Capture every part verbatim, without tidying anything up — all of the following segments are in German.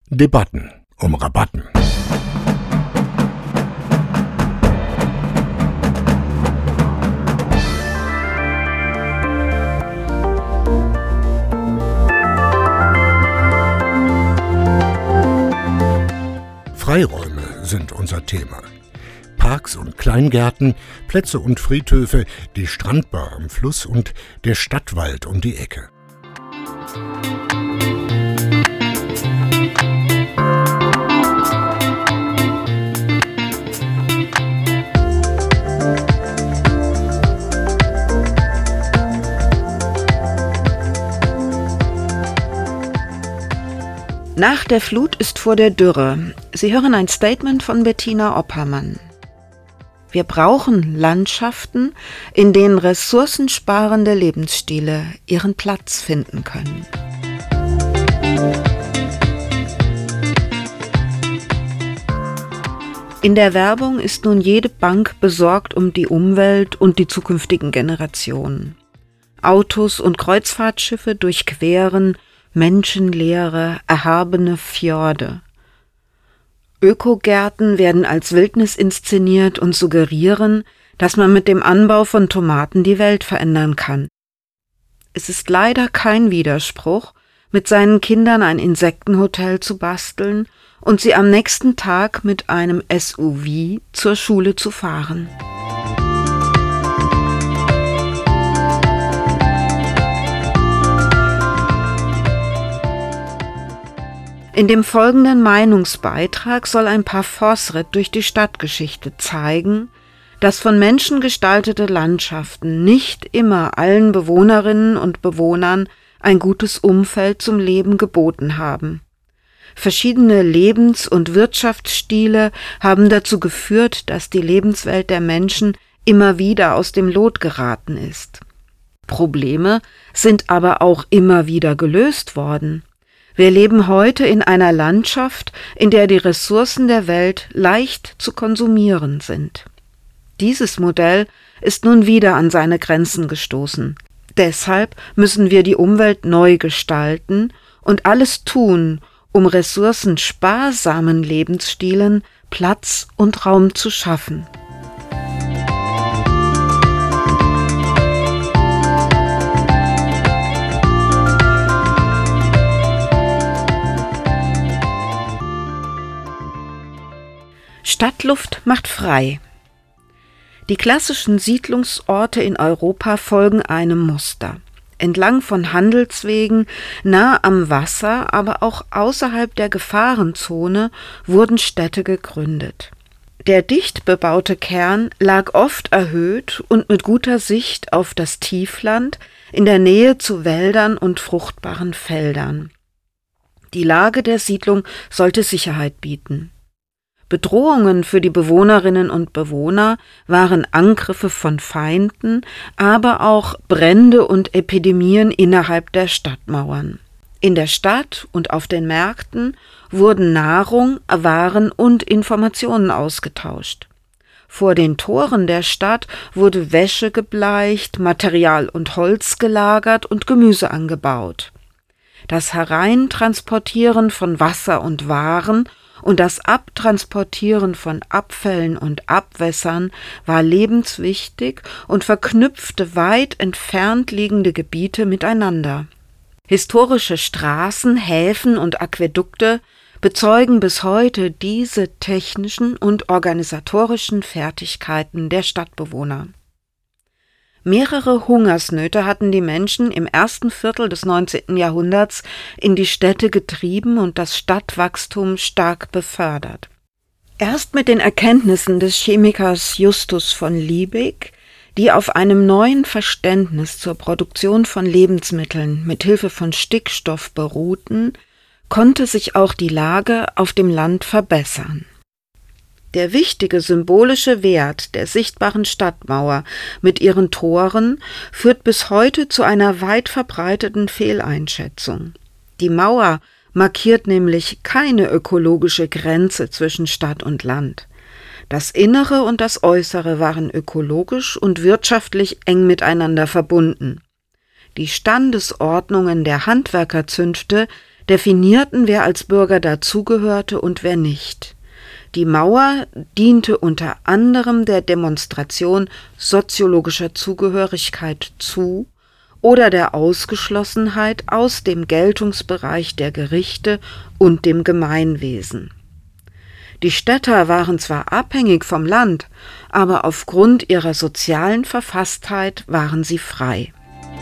Debatten um Rabatten. Freiräume sind unser Thema. Parks und Kleingärten, Plätze und Friedhöfe, die Strandbar am Fluss und der Stadtwald um die Ecke. Nach der Flut ist vor der Dürre. Sie hören ein Statement von Bettina Oppermann. Wir brauchen Landschaften, in denen ressourcensparende Lebensstile ihren Platz finden können. In der Werbung ist nun jede Bank besorgt um die Umwelt und die zukünftigen Generationen. Autos und Kreuzfahrtschiffe durchqueren menschenleere, erhabene Fjorde. Ökogärten werden als Wildnis inszeniert und suggerieren, dass man mit dem Anbau von Tomaten die Welt verändern kann. Es ist leider kein Widerspruch, mit seinen Kindern ein Insektenhotel zu basteln und sie am nächsten Tag mit einem S U V zur Schule zu fahren. In dem folgenden Meinungsbeitrag soll ein Parforce-Ritt durch die Stadtgeschichte zeigen, dass von Menschen gestaltete Landschaften nicht immer allen Bewohnerinnen und Bewohnern ein gutes Umfeld zum Leben geboten haben. Verschiedene Lebens- und Wirtschaftsstile haben dazu geführt, dass die Lebenswelt der Menschen immer wieder aus dem Lot geraten ist. Probleme sind aber auch immer wieder gelöst worden. Wir leben heute in einer Landschaft, in der die Ressourcen der Welt leicht zu konsumieren sind. Dieses Modell ist nun wieder an seine Grenzen gestoßen. Deshalb müssen wir die Umwelt neu gestalten und alles tun, um ressourcensparsamen Lebensstilen Platz und Raum zu schaffen. Stadtluft macht frei. Die klassischen Siedlungsorte in Europa folgen einem Muster. Entlang von Handelswegen, nah am Wasser, aber auch außerhalb der Gefahrenzone wurden Städte gegründet. Der dicht bebaute Kern lag oft erhöht und mit guter Sicht auf das Tiefland in der Nähe zu Wäldern und fruchtbaren Feldern. Die Lage der Siedlung sollte Sicherheit bieten. Bedrohungen für die Bewohnerinnen und Bewohner waren Angriffe von Feinden, aber auch Brände und Epidemien innerhalb der Stadtmauern. In der Stadt und auf den Märkten wurden Nahrung, Waren und Informationen ausgetauscht. Vor den Toren der Stadt wurde Wäsche gebleicht, Material und Holz gelagert und Gemüse angebaut. Das Hereintransportieren von Wasser und Waren und das Abtransportieren von Abfällen und Abwässern war lebenswichtig und verknüpfte weit entfernt liegende Gebiete miteinander. Historische Straßen, Häfen und Aquädukte bezeugen bis heute diese technischen und organisatorischen Fertigkeiten der Stadtbewohner. Mehrere Hungersnöte hatten die Menschen im ersten Viertel des neunzehnten Jahrhunderts in die Städte getrieben und das Stadtwachstum stark befördert. Erst mit den Erkenntnissen des Chemikers Justus von Liebig, die auf einem neuen Verständnis zur Produktion von Lebensmitteln mit Hilfe von Stickstoff beruhten, konnte sich auch die Lage auf dem Land verbessern. Der wichtige symbolische Wert der sichtbaren Stadtmauer mit ihren Toren führt bis heute zu einer weit verbreiteten Fehleinschätzung. Die Mauer markiert nämlich keine ökologische Grenze zwischen Stadt und Land. Das Innere und das Äußere waren ökologisch und wirtschaftlich eng miteinander verbunden. Die Standesordnungen der Handwerkerzünfte, definierten, wer als Bürger dazugehörte und wer nicht. Die Mauer diente unter anderem der Demonstration soziologischer Zugehörigkeit zu oder der Ausgeschlossenheit aus dem Geltungsbereich der Gerichte und dem Gemeinwesen. Die Städter waren zwar abhängig vom Land, aber aufgrund ihrer sozialen Verfasstheit waren sie frei.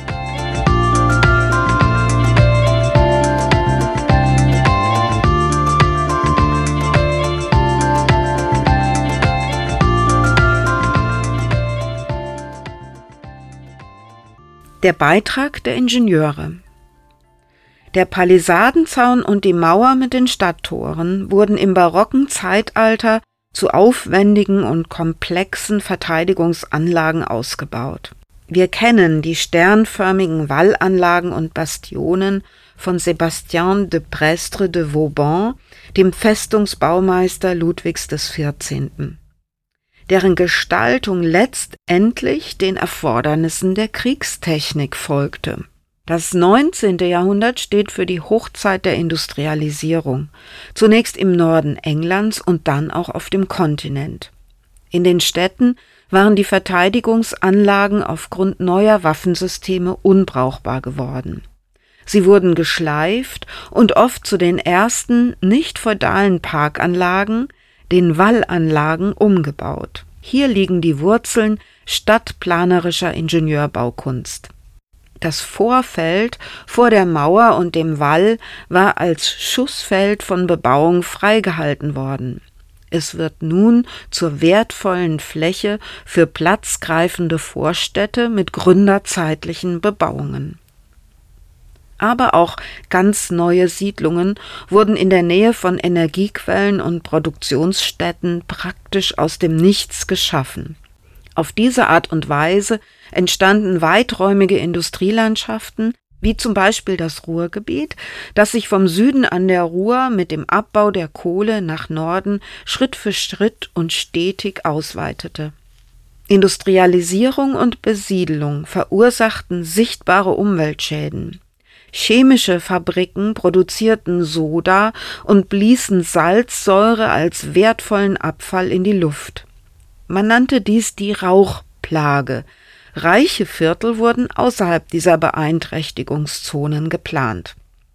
Der Beitrag der Ingenieure. Der Palisadenzaun und die Mauer mit den Stadttoren wurden im barocken Zeitalter zu aufwendigen und komplexen Verteidigungsanlagen ausgebaut. Wir kennen die sternförmigen Wallanlagen und Bastionen von Sébastien de Prestre de Vauban, dem Festungsbaumeister Ludwigs des Vierzehnten deren Gestaltung letztendlich den Erfordernissen der Kriegstechnik folgte. Das neunzehnte Jahrhundert steht für die Hochzeit der Industrialisierung, zunächst im Norden Englands und dann auch auf dem Kontinent. In den Städten waren die Verteidigungsanlagen aufgrund neuer Waffensysteme unbrauchbar geworden. Sie wurden geschleift und oft zu den ersten nicht feudalen Parkanlagen, den Wallanlagen, umgebaut. Hier liegen die Wurzeln stadtplanerischer Ingenieurbaukunst. Das Vorfeld vor der Mauer und dem Wall war als Schussfeld von Bebauung freigehalten worden. Es wird nun zur wertvollen Fläche für platzgreifende Vorstädte mit gründerzeitlichen Bebauungen. Aber auch ganz neue Siedlungen wurden in der Nähe von Energiequellen und Produktionsstätten praktisch aus dem Nichts geschaffen. Auf diese Art und Weise entstanden weiträumige Industrielandschaften, wie zum Beispiel das Ruhrgebiet, das sich vom Süden an der Ruhr mit dem Abbau der Kohle nach Norden Schritt für Schritt und stetig ausweitete. Industrialisierung und Besiedelung verursachten sichtbare Umweltschäden. Chemische Fabriken produzierten Soda und bliesen Salzsäure als wertvollen Abfall in die Luft. Man nannte dies die Rauchplage. Reiche Viertel wurden außerhalb dieser Beeinträchtigungszonen geplant.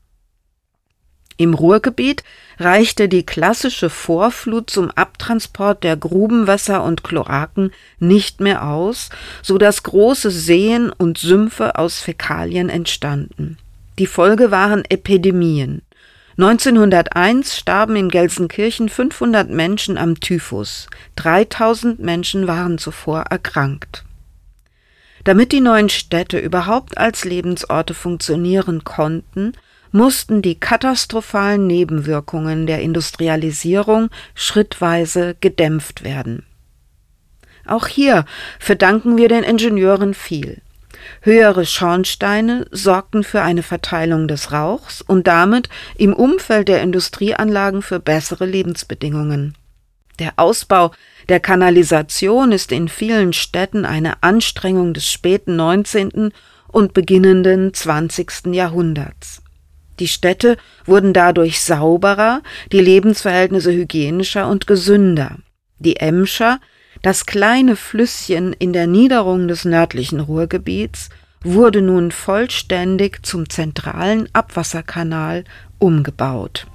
Im Ruhrgebiet reichte die klassische Vorflut zum Abtransport der Grubenwässer und Kloaken nicht mehr aus, so dass große Seen und Sümpfe aus Fäkalien entstanden. Die Folge waren Epidemien. neunzehnhunderteins starben in Gelsenkirchen fünfhundert Menschen am Typhus. dreitausend Menschen waren zuvor erkrankt. Damit die neuen Städte überhaupt als Lebensorte funktionieren konnten, mussten die katastrophalen Nebenwirkungen der Industrialisierung schrittweise gedämpft werden. Auch hier verdanken wir den Ingenieuren viel. Höhere Schornsteine sorgten für eine Verteilung des Rauchs und damit im Umfeld der Industrieanlagen für bessere Lebensbedingungen. Der Ausbau der Kanalisation ist in vielen Städten eine Anstrengung des späten neunzehnten und beginnenden zwanzigsten Jahrhunderts. Die Städte wurden dadurch sauberer, die Lebensverhältnisse hygienischer und gesünder. Die Emscher, das kleine Flüsschen in der Niederung des nördlichen Ruhrgebiets, wurde nun vollständig zum zentralen Abwasserkanal umgebaut.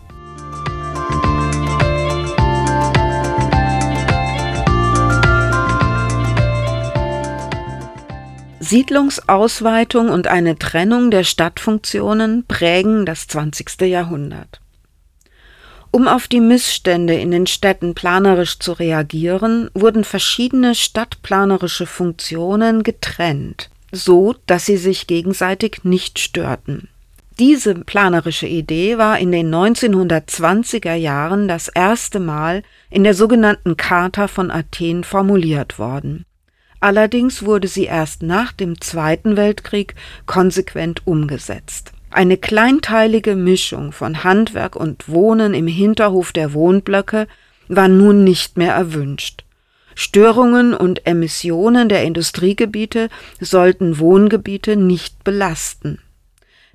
Siedlungsausweitung und eine Trennung der Stadtfunktionen prägen das zwanzigste Jahrhundert. Um auf die Missstände in den Städten planerisch zu reagieren, wurden verschiedene stadtplanerische Funktionen getrennt, so dass sie sich gegenseitig nicht störten. Diese planerische Idee war in den neunzehnhundertzwanziger Jahren das erste Mal in der sogenannten Charta von Athen formuliert worden. Allerdings wurde sie erst nach dem Zweiten Weltkrieg konsequent umgesetzt. Eine kleinteilige Mischung von Handwerk und Wohnen im Hinterhof der Wohnblöcke war nun nicht mehr erwünscht. Störungen und Emissionen der Industriegebiete sollten Wohngebiete nicht belasten.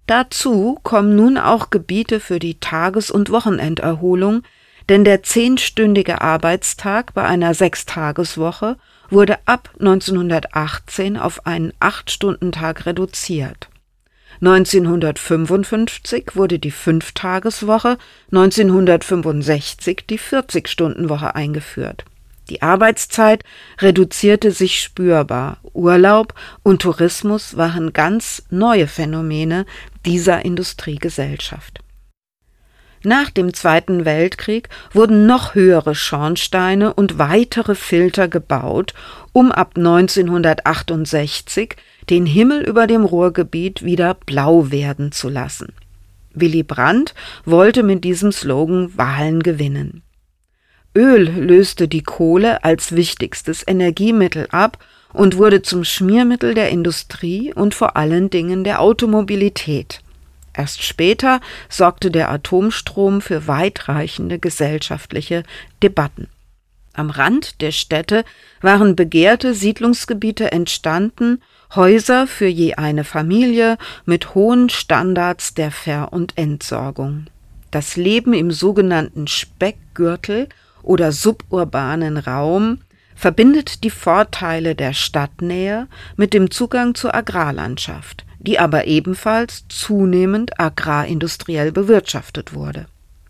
Dazu kommen nun auch Gebiete für die Tages- und Wochenenderholung, denn der zehnstündige Arbeitstag bei einer Sechstageswoche wurde ab neunzehnhundertachtzehn auf einen Acht-Stunden-Tag reduziert. neunzehnhundertfünfundfünfzig wurde die Fünftageswoche, neunzehnhundertfünfundsechzig die vierzig-Stunden-Woche eingeführt. Die Arbeitszeit reduzierte sich spürbar. Urlaub und Tourismus waren ganz neue Phänomene dieser Industriegesellschaft. Nach dem Zweiten Weltkrieg wurden noch höhere Schornsteine und weitere Filter gebaut, um ab neunzehnhundertachtundsechzig den Himmel über dem Ruhrgebiet wieder blau werden zu lassen. Willy Brandt wollte mit diesem Slogan Wahlen gewinnen. Öl löste die Kohle als wichtigstes Energiemittel ab und wurde zum Schmiermittel der Industrie und vor allen Dingen der Automobilität. Erst später sorgte der Atomstrom für weitreichende gesellschaftliche Debatten. Am Rand der Städte waren begehrte Siedlungsgebiete entstanden, Häuser für je eine Familie mit hohen Standards der Ver- und Entsorgung. Das Leben im sogenannten Speckgürtel oder suburbanen Raum verbindet die Vorteile der Stadtnähe mit dem Zugang zur Agrarlandschaft, die aber ebenfalls zunehmend agrarindustriell bewirtschaftet wurde.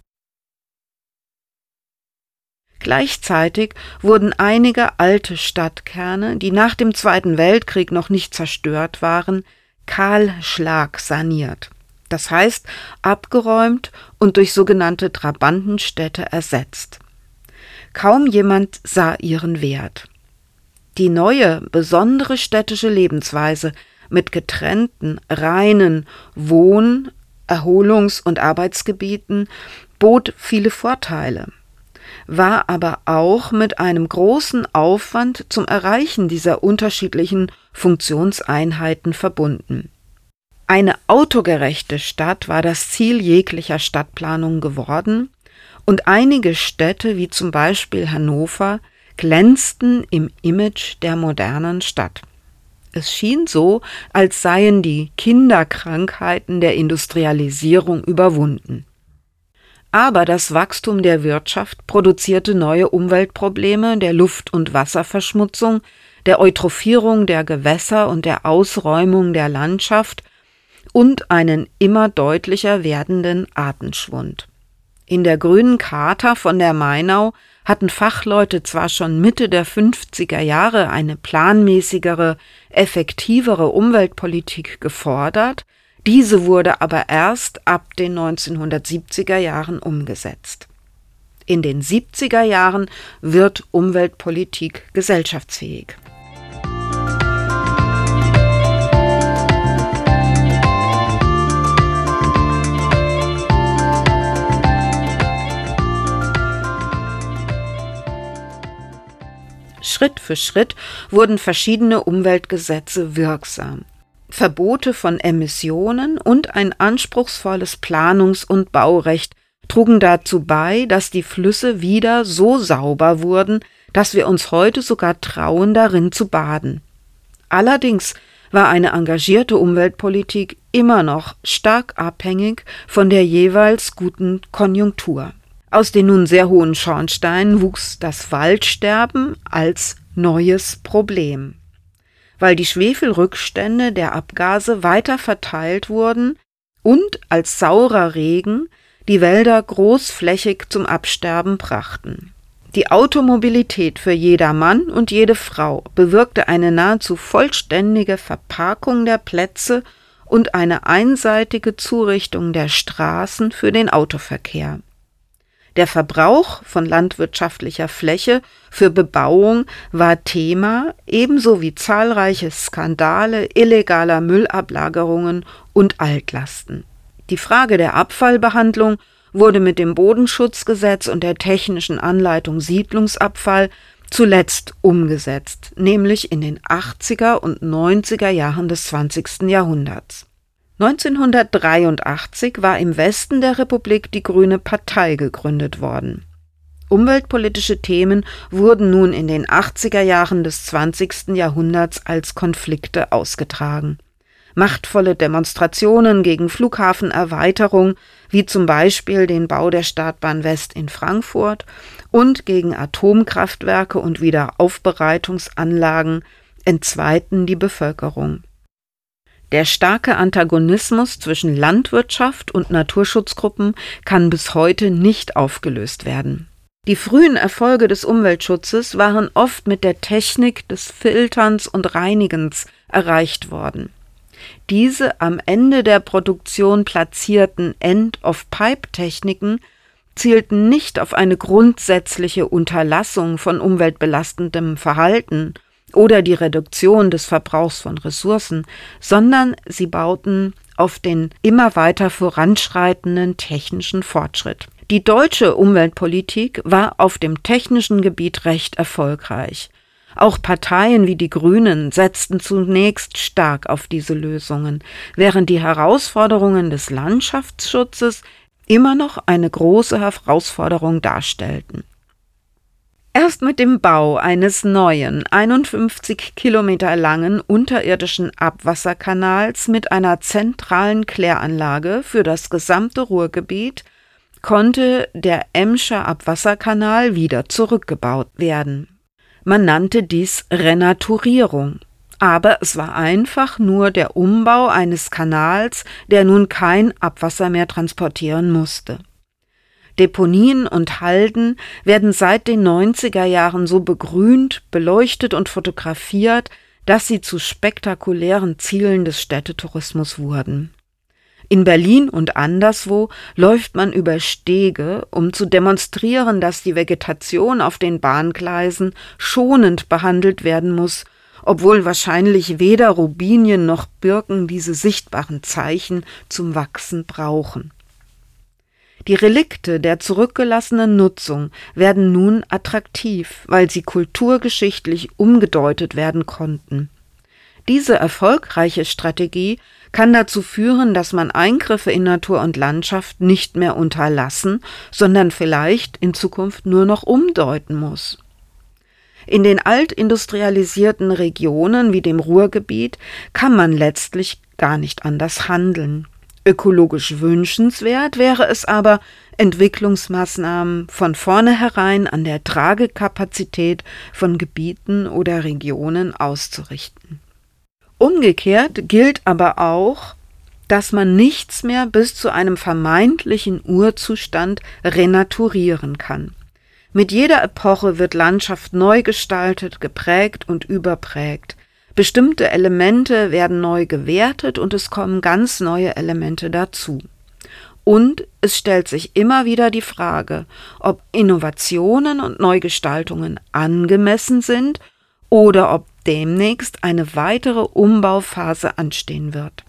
Gleichzeitig wurden einige alte Stadtkerne, die nach dem Zweiten Weltkrieg noch nicht zerstört waren, kahlschlagsaniert, das heißt abgeräumt und durch sogenannte Trabantenstädte ersetzt. Kaum jemand sah ihren Wert. Die neue, besondere städtische Lebensweise mit getrennten, reinen Wohn-, Erholungs- und Arbeitsgebieten bot viele Vorteile, war aber auch mit einem großen Aufwand zum Erreichen dieser unterschiedlichen Funktionseinheiten verbunden. Eine autogerechte Stadt war das Ziel jeglicher Stadtplanung geworden, und einige Städte, wie zum Beispiel Hannover, glänzten im Image der modernen Stadt. Es schien so, als seien die Kinderkrankheiten der Industrialisierung überwunden. Aber das Wachstum der Wirtschaft produzierte neue Umweltprobleme der Luft- und Wasserverschmutzung, der Eutrophierung der Gewässer und der Ausräumung der Landschaft und einen immer deutlicher werdenden Artenschwund. In der Grünen Charta von der Mainau hatten Fachleute zwar schon Mitte der fünfziger Jahre eine planmäßigere, effektivere Umweltpolitik gefordert, diese wurde aber erst ab den neunzehnhundertsiebziger Jahren umgesetzt. In den siebziger Jahren wird Umweltpolitik gesellschaftsfähig. Schritt für Schritt wurden verschiedene Umweltgesetze wirksam. Verbote von Emissionen und ein anspruchsvolles Planungs- und Baurecht trugen dazu bei, dass die Flüsse wieder so sauber wurden, dass wir uns heute sogar trauen, darin zu baden. Allerdings war eine engagierte Umweltpolitik immer noch stark abhängig von der jeweils guten Konjunktur. Aus den nun sehr hohen Schornsteinen wuchs das Waldsterben als neues Problem. Weil die Schwefelrückstände der Abgase weiter verteilt wurden und als saurer Regen die Wälder großflächig zum Absterben brachten. Die Automobilität für jedermann und jede Frau bewirkte eine nahezu vollständige Verparkung der Plätze und eine einseitige Zurichtung der Straßen für den Autoverkehr. Der Verbrauch von landwirtschaftlicher Fläche für Bebauung war Thema, ebenso wie zahlreiche Skandale illegaler Müllablagerungen und Altlasten. Die Frage der Abfallbehandlung wurde mit dem Bodenschutzgesetz und der technischen Anleitung Siedlungsabfall zuletzt umgesetzt, nämlich in den achtziger und neunziger Jahren des zwanzigsten Jahrhunderts. neunzehnhundertdreiundachtzig war im Westen der Republik die Grüne Partei gegründet worden. Umweltpolitische Themen wurden nun in den achtziger Jahren des zwanzigsten Jahrhunderts als Konflikte ausgetragen. Machtvolle Demonstrationen gegen Flughafenerweiterung, wie zum Beispiel den Bau der Startbahn West in Frankfurt, und gegen Atomkraftwerke und Wiederaufbereitungsanlagen entzweiten die Bevölkerung. Der starke Antagonismus zwischen Landwirtschaft und Naturschutzgruppen kann bis heute nicht aufgelöst werden. Die frühen Erfolge des Umweltschutzes waren oft mit der Technik des Filterns und Reinigens erreicht worden. Diese am Ende der Produktion platzierten End-of-Pipe-Techniken zielten nicht auf eine grundsätzliche Unterlassung von umweltbelastendem Verhalten oder die Reduktion des Verbrauchs von Ressourcen, sondern sie bauten auf den immer weiter voranschreitenden technischen Fortschritt. Die deutsche Umweltpolitik war auf dem technischen Gebiet recht erfolgreich. Auch Parteien wie die Grünen setzten zunächst stark auf diese Lösungen, während die Herausforderungen des Landschaftsschutzes immer noch eine große Herausforderung darstellten. Erst mit dem Bau eines neuen, einundfünfzig Kilometer langen unterirdischen Abwasserkanals mit einer zentralen Kläranlage für das gesamte Ruhrgebiet konnte der Emscher Abwasserkanal wieder zurückgebaut werden. Man nannte dies Renaturierung, aber es war einfach nur der Umbau eines Kanals, der nun kein Abwasser mehr transportieren musste. Deponien und Halden werden seit den neunziger Jahren so begrünt, beleuchtet und fotografiert, dass sie zu spektakulären Zielen des Städtetourismus wurden. In Berlin und anderswo läuft man über Stege, um zu demonstrieren, dass die Vegetation auf den Bahngleisen schonend behandelt werden muss, obwohl wahrscheinlich weder Robinien noch Birken diese sichtbaren Zeichen zum Wachsen brauchen. Die Relikte der zurückgelassenen Nutzung werden nun attraktiv, weil sie kulturgeschichtlich umgedeutet werden konnten. Diese erfolgreiche Strategie kann dazu führen, dass man Eingriffe in Natur und Landschaft nicht mehr unterlassen, sondern vielleicht in Zukunft nur noch umdeuten muss. In den altindustrialisierten Regionen wie dem Ruhrgebiet kann man letztlich gar nicht anders handeln. Ökologisch wünschenswert wäre es aber, Entwicklungsmaßnahmen von vornherein an der Tragekapazität von Gebieten oder Regionen auszurichten. Umgekehrt gilt aber auch, dass man nichts mehr bis zu einem vermeintlichen Urzustand renaturieren kann. Mit jeder Epoche wird Landschaft neu gestaltet, geprägt und überprägt. Bestimmte Elemente werden neu gewertet und es kommen ganz neue Elemente dazu. Und es stellt sich immer wieder die Frage, ob Innovationen und Neugestaltungen angemessen sind oder ob demnächst eine weitere Umbauphase anstehen wird.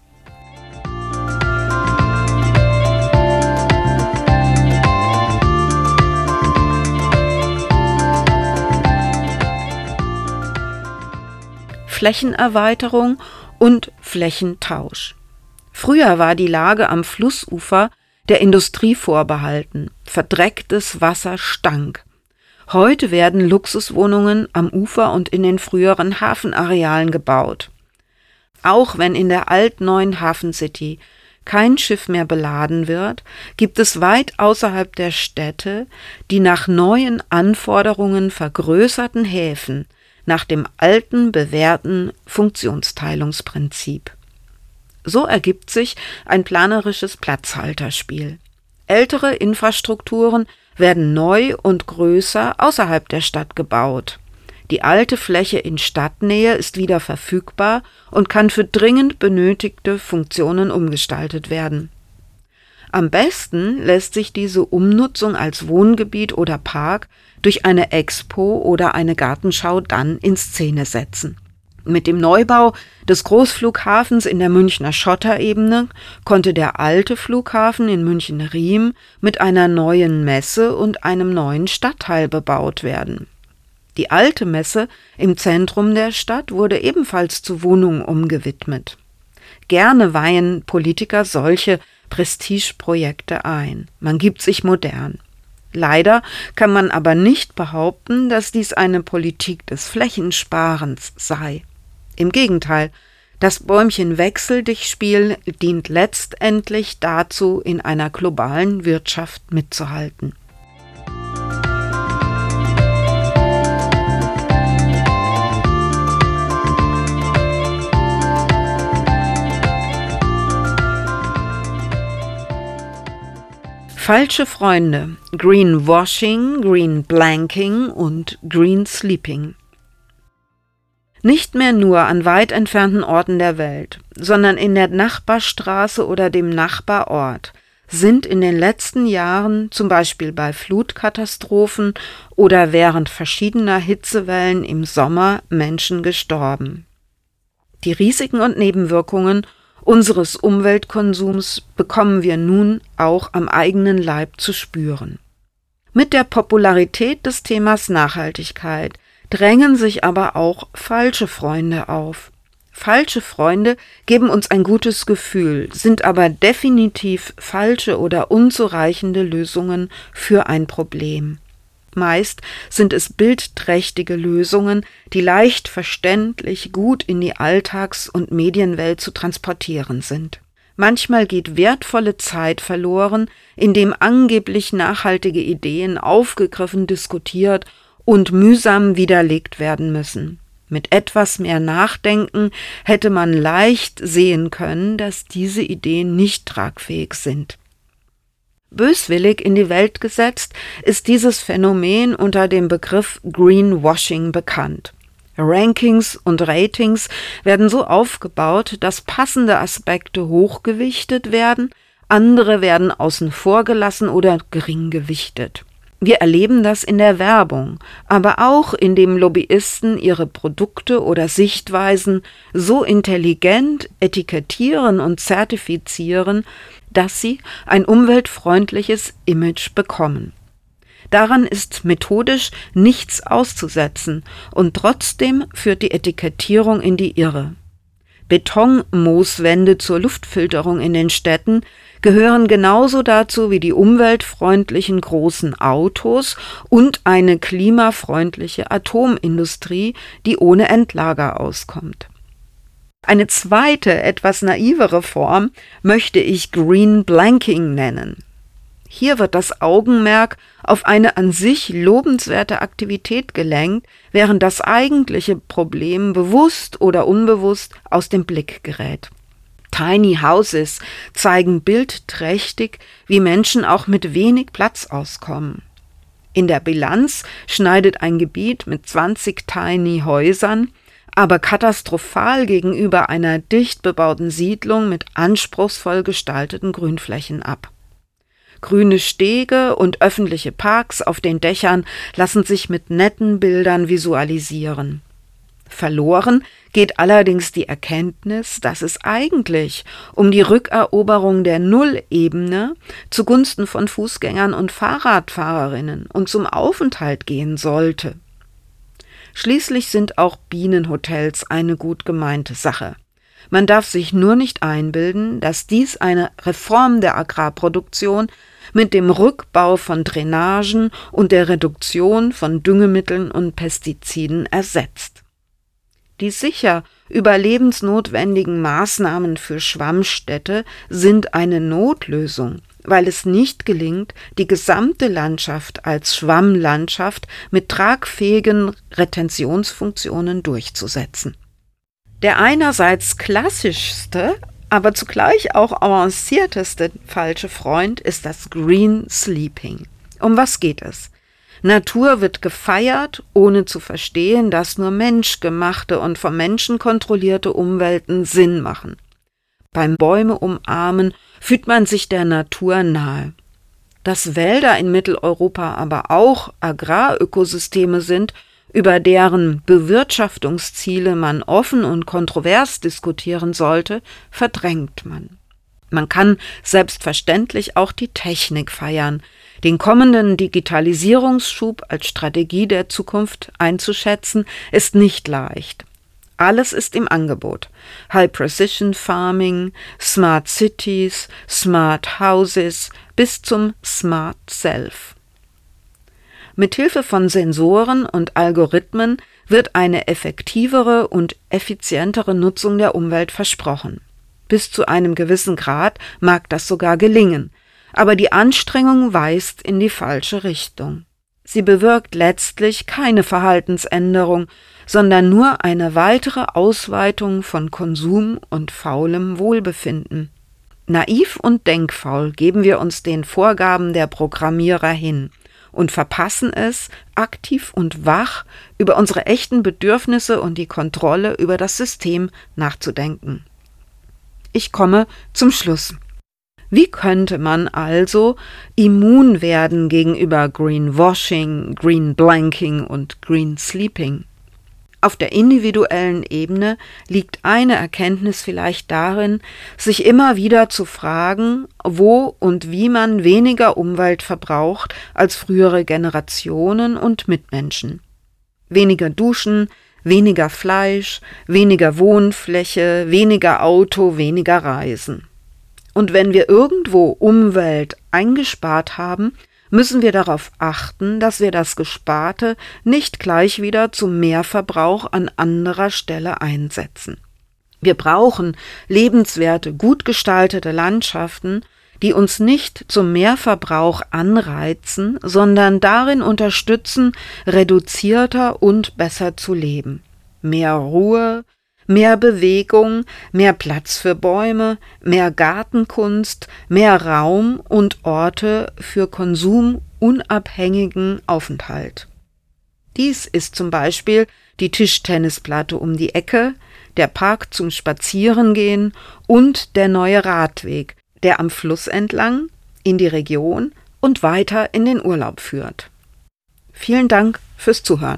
Flächenerweiterung und Flächentausch. Früher war die Lage am Flussufer der Industrie vorbehalten. Verdrecktes Wasser stank. Heute werden Luxuswohnungen am Ufer und in den früheren Hafenarealen gebaut. Auch wenn in der altneuen Hafencity kein Schiff mehr beladen wird, gibt es weit außerhalb der Städte die nach neuen Anforderungen vergrößerten Häfen, nach dem alten, bewährten Funktionsteilungsprinzip. So ergibt sich ein planerisches Platzhalterspiel. Ältere Infrastrukturen werden neu und größer außerhalb der Stadt gebaut. Die alte Fläche in Stadtnähe ist wieder verfügbar und kann für dringend benötigte Funktionen umgestaltet werden. Am besten lässt sich diese Umnutzung als Wohngebiet oder Park durch eine Expo oder eine Gartenschau dann in Szene setzen. Mit dem Neubau des Großflughafens in der Münchner Schotterebene konnte der alte Flughafen in München-Riem mit einer neuen Messe und einem neuen Stadtteil bebaut werden. Die alte Messe im Zentrum der Stadt wurde ebenfalls zu Wohnungen umgewidmet. Gerne weihen Politiker solche Prestigeprojekte ein. Man gibt sich modern. Leider kann man aber nicht behaupten, dass dies eine Politik des Flächensparens sei. Im Gegenteil, Das Bäumchen-Wechsel-dich-Spiel dient letztendlich dazu, in einer globalen Wirtschaft mitzuhalten. Falsche Freunde, Greenwashing, Greenblanking und Greensleeping. Nicht mehr nur an weit entfernten Orten der Welt, sondern in der Nachbarstraße oder dem Nachbarort sind in den letzten Jahren, zum Beispiel bei Flutkatastrophen oder während verschiedener Hitzewellen im Sommer, Menschen gestorben. Die Risiken und Nebenwirkungen unseres Umweltkonsums bekommen wir nun auch am eigenen Leib zu spüren. Mit der Popularität des Themas Nachhaltigkeit drängen sich aber auch falsche Freunde auf. Falsche Freunde geben uns ein gutes Gefühl, sind aber definitiv falsche oder unzureichende Lösungen für ein Problem. Meist sind es bildträchtige Lösungen, die leicht verständlich gut in die Alltags- und Medienwelt zu transportieren sind. Manchmal geht wertvolle Zeit verloren, indem angeblich nachhaltige Ideen aufgegriffen, diskutiert und mühsam widerlegt werden müssen. Mit etwas mehr Nachdenken hätte man leicht sehen können, dass diese Ideen nicht tragfähig sind. Böswillig in die Welt gesetzt ist dieses Phänomen unter dem Begriff Greenwashing bekannt. Rankings und Ratings werden so aufgebaut, dass passende Aspekte hochgewichtet werden, andere werden außen vor gelassen oder gering gewichtet. Wir erleben das in der Werbung, aber auch indem Lobbyisten ihre Produkte oder Sichtweisen so intelligent etikettieren und zertifizieren, dass sie ein umweltfreundliches Image bekommen. Daran ist methodisch nichts auszusetzen und trotzdem führt die Etikettierung in die Irre. Betonmooswände zur Luftfilterung in den Städten gehören genauso dazu wie die umweltfreundlichen großen Autos und eine klimafreundliche Atomindustrie, die ohne Endlager auskommt. Eine zweite, etwas naivere Form möchte ich Greenblanking nennen. Hier wird das Augenmerk auf eine an sich lobenswerte Aktivität gelenkt, während das eigentliche Problem bewusst oder unbewusst aus dem Blick gerät. Tiny Houses zeigen bildträchtig, wie Menschen auch mit wenig Platz auskommen. In der Bilanz schneidet ein Gebiet mit zwanzig Tiny Häusern aber katastrophal gegenüber einer dicht bebauten Siedlung mit anspruchsvoll gestalteten Grünflächen ab. Grüne Stege und öffentliche Parks auf den Dächern lassen sich mit netten Bildern visualisieren. Verloren geht allerdings die Erkenntnis, dass es eigentlich um die Rückeroberung der Nullebene zugunsten von Fußgängern und Fahrradfahrerinnen und zum Aufenthalt gehen sollte. Schließlich sind auch Bienenhotels eine gut gemeinte Sache. Man darf sich nur nicht einbilden, dass dies eine Reform der Agrarproduktion mit dem Rückbau von Drainagen und der Reduktion von Düngemitteln und Pestiziden ersetzt. Die sicher überlebensnotwendigen Maßnahmen für Schwammstädte sind eine Notlösung, weil es nicht gelingt, die gesamte Landschaft als Schwammlandschaft mit tragfähigen Retentionsfunktionen durchzusetzen. Der einerseits klassischste, aber zugleich auch avancierteste falsche Freund ist das Greensleeping. Um was geht es? Natur wird gefeiert, ohne zu verstehen, dass nur menschgemachte und vom Menschen kontrollierte Umwelten Sinn machen. Beim Bäume umarmen fühlt man sich der Natur nahe. Dass Wälder in Mitteleuropa aber auch Agrarökosysteme sind, über deren Bewirtschaftungsziele man offen und kontrovers diskutieren sollte, verdrängt man. Man kann selbstverständlich auch die Technik feiern. Den kommenden Digitalisierungsschub als Strategie der Zukunft einzuschätzen, ist nicht leicht. Alles ist im Angebot. High-Precision Farming, Smart Cities, Smart Houses bis zum Smart Self. Mithilfe von Sensoren und Algorithmen wird eine effektivere und effizientere Nutzung der Umwelt versprochen. Bis zu einem gewissen Grad mag das sogar gelingen, aber die Anstrengung weist in die falsche Richtung. Sie bewirkt letztlich keine Verhaltensänderung, sondern nur eine weitere Ausweitung von Konsum und faulem Wohlbefinden. Naiv und denkfaul geben wir uns den Vorgaben der Programmierer hin und verpassen es, aktiv und wach über unsere echten Bedürfnisse und die Kontrolle über das System nachzudenken. Ich komme zum Schluss. Wie könnte man also immun werden gegenüber Greenwashing, Green Blanking und Green Sleeping? Auf der individuellen Ebene liegt eine Erkenntnis vielleicht darin, sich immer wieder zu fragen, wo und wie man weniger Umwelt verbraucht als frühere Generationen und Mitmenschen. Weniger duschen, weniger Fleisch, weniger Wohnfläche, weniger Auto, weniger Reisen. Und wenn wir irgendwo Umwelt eingespart haben, müssen wir darauf achten, dass wir das Gesparte nicht gleich wieder zum Mehrverbrauch an anderer Stelle einsetzen. Wir brauchen lebenswerte, gut gestaltete Landschaften, die uns nicht zum Mehrverbrauch anreizen, sondern darin unterstützen, reduzierter und besser zu leben. Mehr Ruhe, mehr Bewegung, mehr Platz für Bäume, mehr Gartenkunst, mehr Raum und Orte für konsumunabhängigen Aufenthalt. Dies ist zum Beispiel die Tischtennisplatte um die Ecke, der Park zum Spazierengehen und der neue Radweg, der am Fluss entlang, in die Region und weiter in den Urlaub führt. Vielen Dank fürs Zuhören.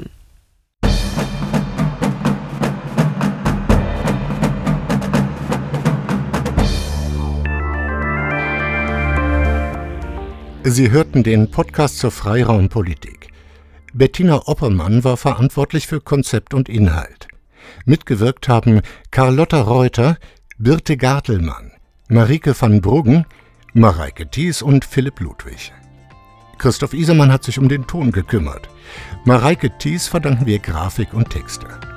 Sie hörten den Podcast zur Freiraumpolitik. Bettina Oppermann war verantwortlich für Konzept und Inhalt. Mitgewirkt haben Carlotta Reuter, Birte Gartelmann, Marike van Bruggen, Mareike Thies und Philipp Ludwig. Christoph Isermann hat sich um den Ton gekümmert. Mareike Thies verdanken wir Grafik und Texte.